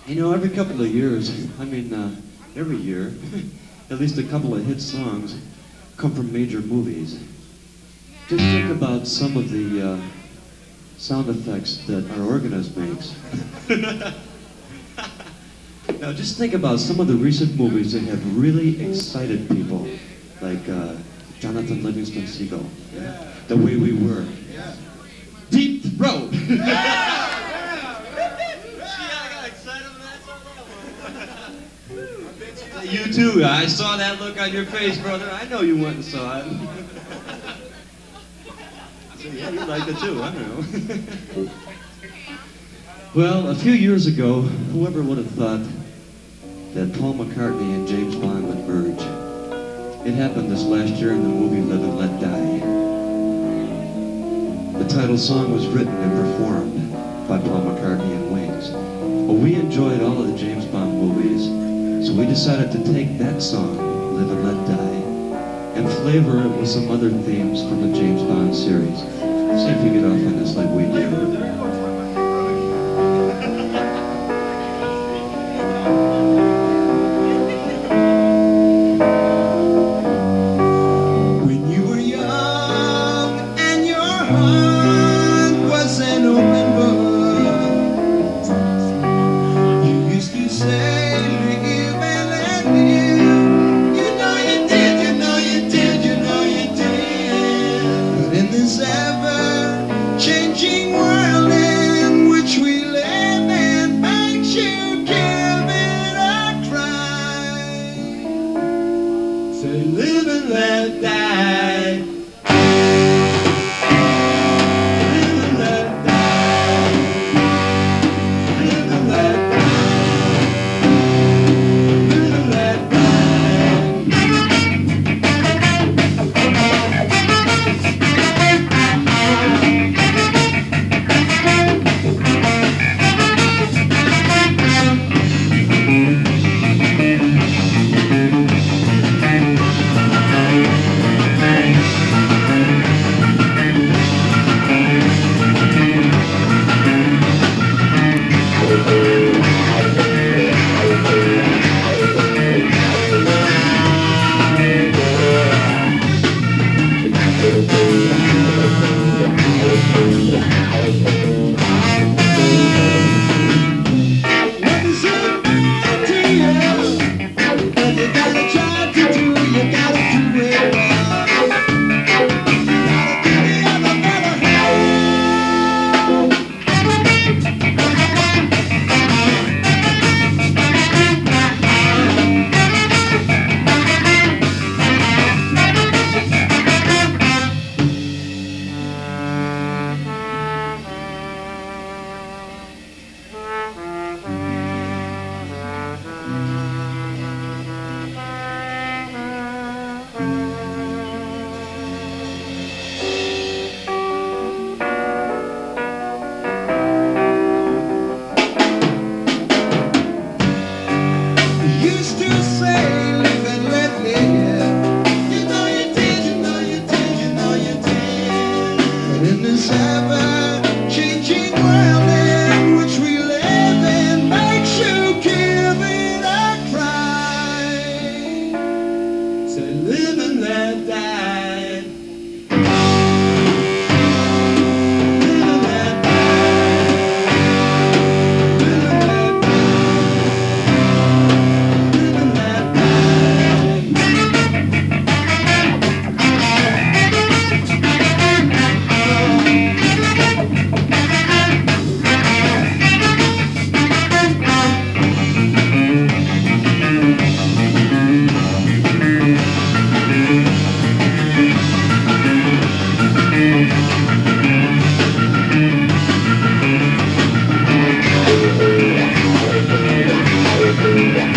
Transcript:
You know, every couple of years, every year, at least a couple of hit songs come from major movies. Just think about some of the sound effects that our organist makes. Now, just think about some of the recent movies that have really excited people, like Jonathan Livingston Seagull, The Way We Were, Deep Throat. You too. I saw that look on your face, brother. I know you went and saw it. So yeah, you liked it too. I don't know. Well, a few years ago, whoever would have thought that Paul McCartney and James Bond would merge? It happened this last year in the movie Live and Let Die. The title song was written and performed by Paul McCartney and Wings. Well, we enjoyed all of the James Bond movies, so we decided to take that song, Live and Let Die, and flavor it with some other themes from the James Bond series. See if you get off on this like we do. Live and let die. Live and let die. Live and let die. Live and let Yeah.